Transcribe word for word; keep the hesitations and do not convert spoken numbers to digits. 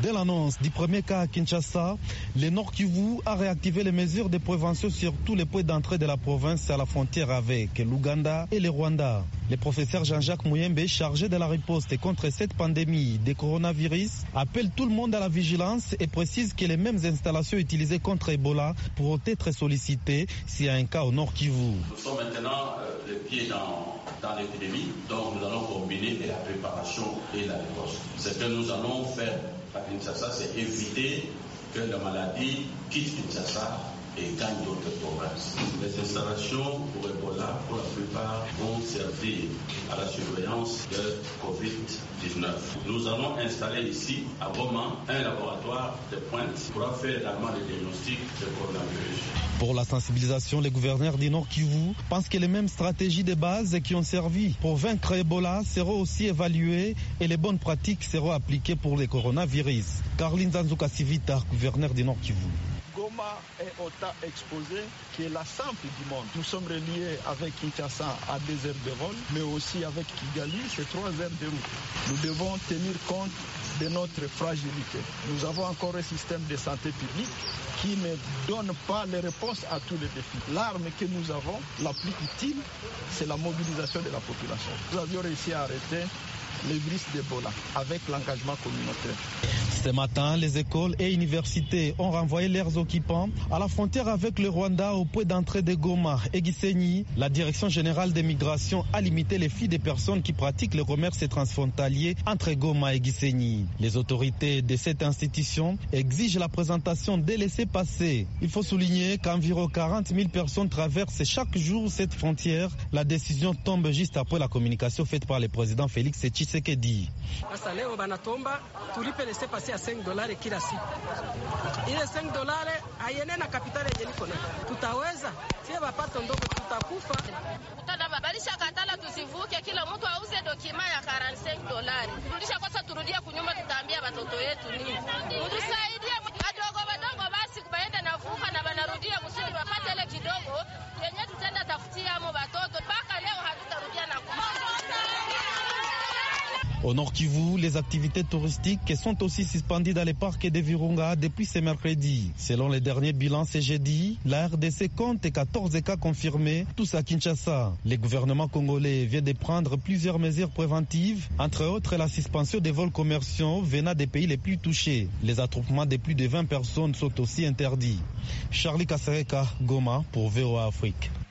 Dès l'annonce du premier cas à Kinshasa, le Nord Kivu a réactivé les mesures de prévention sur tous les points d'entrée de la province à la frontière avec l'Ouganda et le Rwanda. Le professeur Jean-Jacques Mouyembe, chargé de la riposte contre cette pandémie de coronavirus, appelle tout le monde à la vigilance et précise que les mêmes installations utilisées contre Ebola pourront être sollicitées s'il y a un cas au Nord Kivu. Nous sommes maintenant euh, les pieds dans, dans l'épidémie, donc nous allons combiner la préparation et la riposte. Ce que nous allons faire à Kinshasa, c'est éviter que la maladie quitte Kinshasa et gagne d'autres provinces. Les installations pour Ebola, pour la plupart, vont servir à la surveillance de covid dix-neuf. Nous allons installer ici, à Goma, un laboratoire de pointe pour faire également les diagnostics de coronavirus. Pour la sensibilisation, les gouverneurs du Nord Kivu pensent que les mêmes stratégies de base qui ont servi pour vaincre Ebola seront aussi évaluées et les bonnes pratiques seront appliquées pour le coronavirus. Caroline Zanzuka Sivita, gouverneur du Nord Kivu. Goma est autant exposé que la simple du monde. Nous sommes reliés avec Kinshasa à deux heures de vol, mais aussi avec Kigali, c'est trois heures de route. Nous devons tenir compte de notre fragilité. Nous avons encore un système de santé publique qui ne donne pas les réponses à tous les défis. L'arme que nous avons, la plus utile, c'est la mobilisation de la population. Nous avions réussi à arrêter les virus d'Ebola avec l'engagement communautaire. Ce matin, les écoles et universités ont renvoyé leurs occupants à la frontière avec le Rwanda au point d'entrée de Goma et Gisenyi. La Direction générale des migrations a limité les flux des personnes qui pratiquent le commerce transfrontalier entre Goma et Gisenyi. Les autorités de cette institution exigent la présentation des laissez-passer. Il faut souligner qu'environ quarante mille personnes traversent chaque jour cette frontière. La décision tombe juste après la communication faite par le président Félix Tshisekedi. ya cinq dollars kila siku. Ile cinq dollars haiene na kapitali yenye niko nayo. Tutaweza? Sie mapato ndogo tutakufa. Tutabadilisha katala tusivuke, kila mtu auze dokima ya arobaini na cinq dollars. Turudisha kwanza, turudia kunyuma, tutaambia watoto wetu nini? Tutusaidie wadogo wadogo basi kubaenda na vuka na banarudia kusudi wapate ile kidogo yenye tutenda tafutia amo watoto. Mpaka leo hatutarudia na kufa. Au Nord Kivu, les activités touristiques sont aussi suspendues dans les parcs de Virunga depuis ce mercredi. Selon les derniers bilans ce jeudi, la R D C compte quatorze cas confirmés, tous à Kinshasa. Le gouvernement congolais vient de prendre plusieurs mesures préventives, entre autres la suspension des vols commerciaux venant des pays les plus touchés. Les attroupements de plus de vingt personnes sont aussi interdits. Charlie Kasereka, Goma, pour V O A Afrique.